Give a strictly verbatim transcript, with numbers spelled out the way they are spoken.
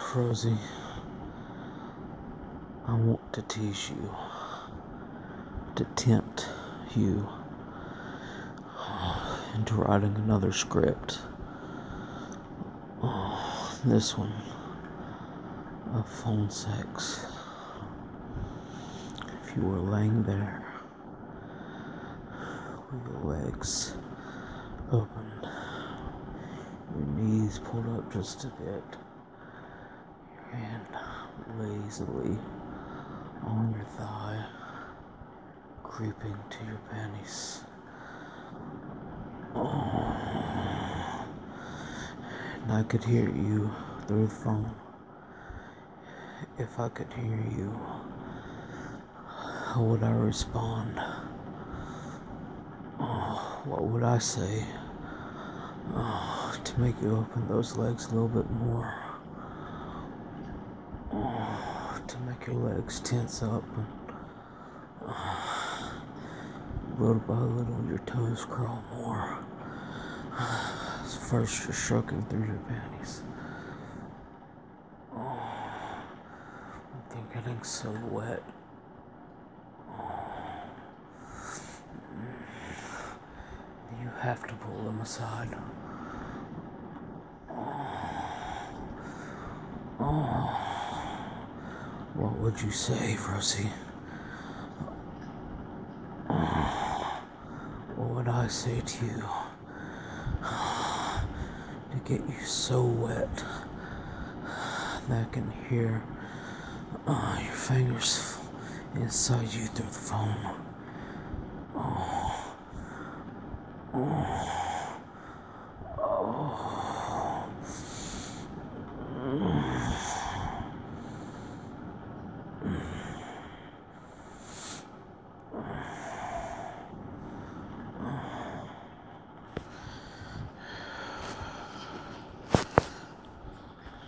Rosie, I want to tease you, to tempt you into writing another script. Oh, this one of phone sex. If you were laying there with your legs open, your knees pulled up just a bit, your hand lazily on your thigh, creeping to your panties. Oh. And I could hear you through the phone. If I could hear you, how would I respond? Oh, what would I say? Oh, to make you open those legs a little bit more. Oh, to make your legs tense up and oh, little by little your toes curl more. First you're stroking through your panties. Oh, they're getting so wet. Oh, you have to pull them aside. Oh, oh. What would you say, Rosie? Oh, what would I say to you? To get you so wet that I can hear uh, your fingers inside you through the phone. Oh, oh.